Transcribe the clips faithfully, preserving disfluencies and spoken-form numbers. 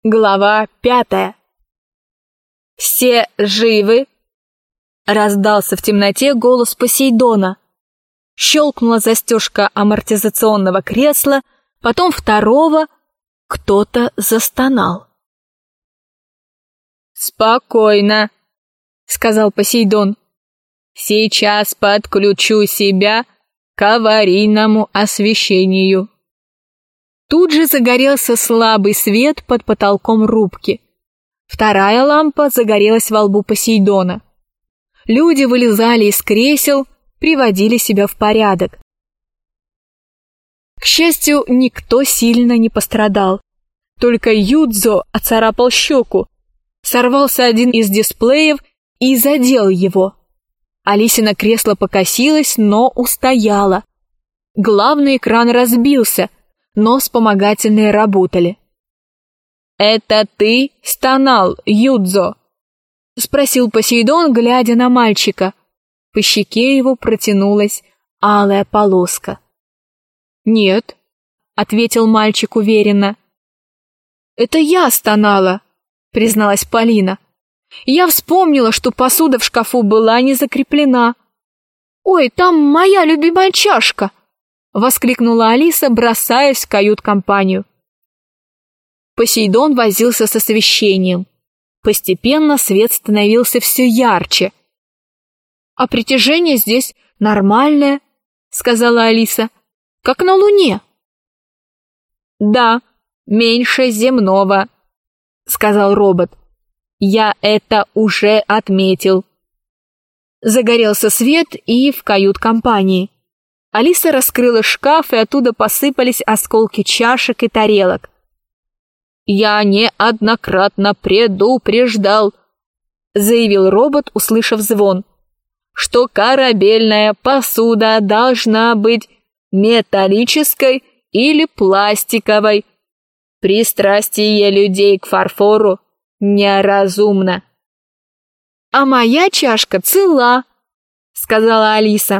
Глава пятая. «Все живы?» — раздался в темноте голос Посейдона. Щелкнула застежка амортизационного кресла, потом второго. Кто-то застонал. «Спокойно», — сказал Посейдон. «Сейчас подключу себя к аварийному освещению». Тут же загорелся слабый свет под потолком рубки. Вторая лампа загорелась во лбу Посейдона. Люди вылезали из кресел, приводили себя в порядок. К счастью, никто сильно не пострадал. Только Юдзо оцарапал щеку. Сорвался один из дисплеев и задел его. Алисина кресло покосилось, но устояло. Главный экран разбился, но вспомогательные работали. «Это ты стонал, Юдзо?» — спросил Посейдон, глядя на мальчика. По щеке его протянулась алая полоска. «Нет», — ответил мальчик уверенно. «Это я стонала», — призналась Полина. «Я вспомнила, что посуда в шкафу была не закреплена». «Ой, там моя любимая чашка!» — воскликнула Алиса, бросаясь в кают-компанию. Посейдон возился с освещением. Постепенно свет становился все ярче. «А притяжение здесь нормальное», — сказала Алиса, — «как на Луне». «Да, меньше земного», — сказал робот. «Я это уже отметил». Загорелся свет и в кают-компании. Алиса раскрыла шкаф, и оттуда посыпались осколки чашек и тарелок. «Я неоднократно предупреждал», — заявил робот, услышав звон, «что корабельная посуда должна быть металлической или пластиковой. Пристрастие людей к фарфору неразумно». «А моя чашка цела», — сказала Алиса.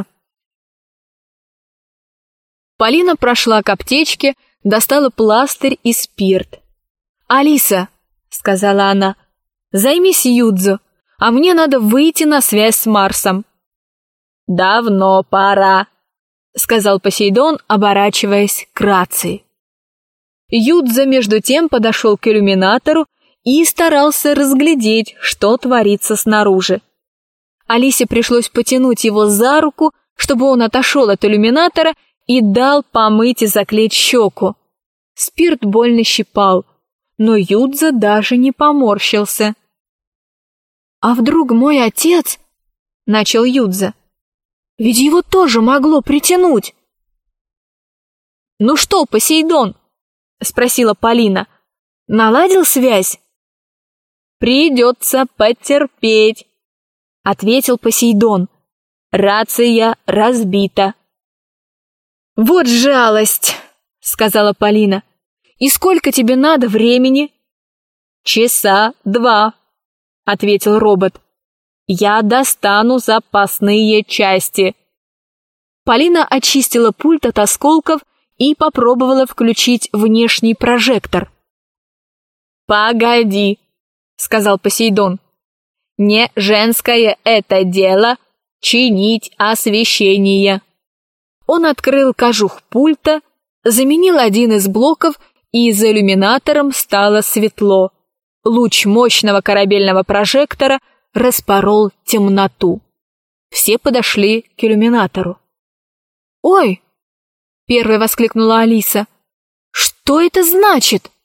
Полина прошла к аптечке, достала пластырь и спирт. «Алиса», — сказала она, — «займись Юдзо, а мне надо выйти на связь с Марсом». «Давно пора», — сказал Посейдон, оборачиваясь к рации. Юдзо между тем подошел к иллюминатору и старался разглядеть, что творится снаружи. Алисе пришлось потянуть его за руку, чтобы он отошел от иллюминатора и дал помыть и заклеить щеку. Спирт больно щипал, но Юдзо даже не поморщился. «А вдруг мой отец?» — начал Юдзо. «Ведь его тоже могло притянуть». «Ну что, Посейдон?» — спросила Полина. «Наладил связь?» «Придется потерпеть», — ответил Посейдон. «Рация разбита». «Вот жалость», — сказала Полина. «И сколько тебе надо времени?» «Часа два», — ответил робот. «Я достану запасные части». Полина очистила пульт от осколков и попробовала включить внешний прожектор. «Погоди», — сказал Посейдон. «Не женское это дело — чинить освещение». Он открыл кожух пульта, заменил один из блоков, и за иллюминатором стало светло. Луч мощного корабельного прожектора распорол темноту. Все подошли к иллюминатору. «Ой!» — первой воскликнула Алиса. «Что это значит?»